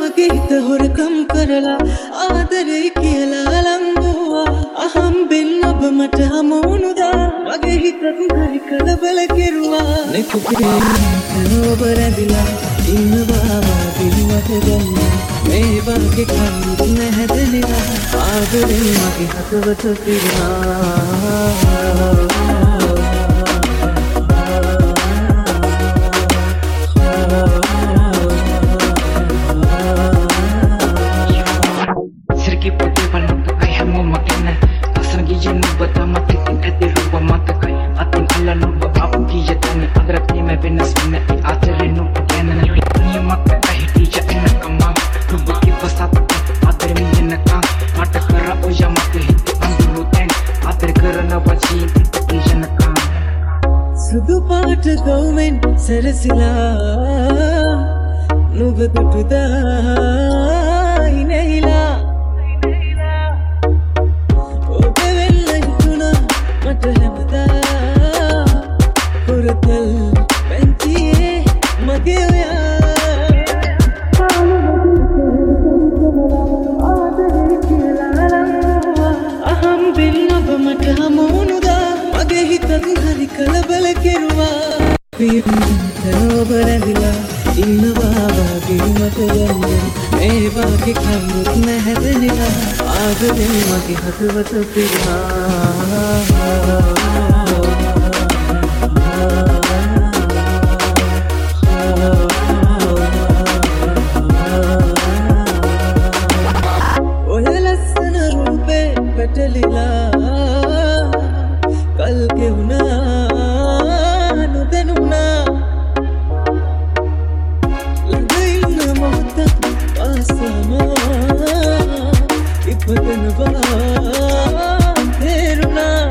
මගේ හිත හොරකම් කරලා ආදරේ කියලා ලංගුවා අහම්බෙන් ඔබ මට හමුුණුදා මගේ හිතත් හරි කලබල කෙරුවා නෙකුපේ ඔබ රැඳිලා ඉන්නවා වගේ මට දැනෙන මේ වගේ කවුරුත් නැහැදෙනවා ආදරෙන් මගේ හදවත පිරෙනවා සුදු පාට ගවුමෙන් සැරසිලා නුඹ දුටුදායි නැහිලා ඔබ වෙන්න හිතුණා මට හැමදා හොරතල් පැන්තියේ මගේ ඔයා ආදරේ කියලා ලංගුවා අහම්බෙන් ඔබ මට හමුුණුදා මගේ හිතත් හරි කලබල කෙරුවා ඔබ රැඳිලා ඉන්නවා වගේ මට දැනෙන මේ වගේ කවුරුත් නැහැදෙනවා ආදරෙන් මගේ හදවත පිරෙනවා ඔය ලස්සන රූපේ පැටලිලා කල් ගෙවුනා නොදැනුණා ළඟ ඉන්න මොහොතක් පාසම ඉපදෙනවා තේරුණා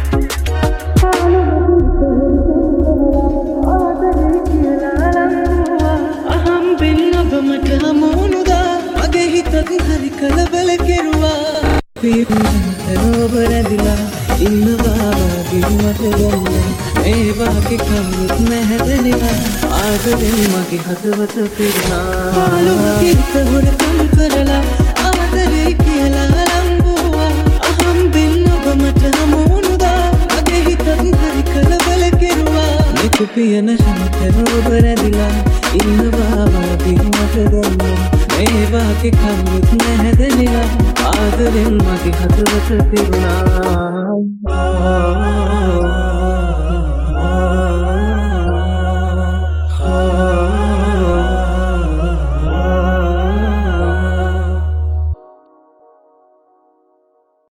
ආදරේ කියලා ලංගුවා අහම්බෙන් ඔබ මට හමුුණුදා මගේ හිතත් හරි කලබල කෙරුවා ඔබ රැඳිලා ඉන්නවා වගේ මට දැනෙන මේ වගේ කවුරුත් නැහැදෙනවා ආදරෙන් මගේ හදවත පිරෙනවා මගේ හිත හොරකම් කරලා ආදරේ කියලා ලංගුවා අහම්බෙන් ඔබ මට හමුුණුදා මගේ හිතත් හරි කලබල කෙරුවා නෙකුපියන හැමතැන ඔබ රැඳිලා ඉන්නවා වගේ මට දැනෙන මේ වගේ කවුරුත් නැහැදෙනවා ආදරෙන් මගේ හදවත පිරුණා